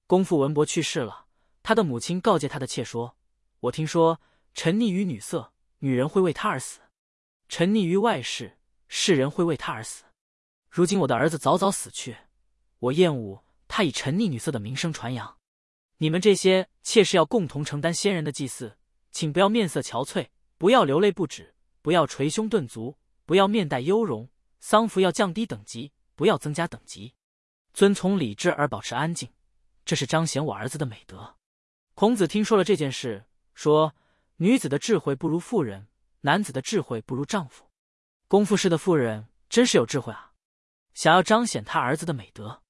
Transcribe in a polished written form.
公父文伯去世了，他的母亲告诫他的妾说：“我听说沉溺于女色，女人会为他而死；沉溺于外事，世人会为他而死。如今我的儿子早早死去，我厌恶他以沉溺女色的名声传扬。你们这些妾室要共同承担先人的祭祀，请不要面色憔悴，不要流泪不止，不要捶胸顿足，不要面带忧容。丧服要降低等级，不要增加等级，遵从礼制而保持安静，这是彰显我儿子的美德。”孔子听说了这件事，说：“女子的智慧不如妇人，男子的智慧不如丈夫。公父氏的妇人真是有智慧啊！想要彰显他儿子的美德。”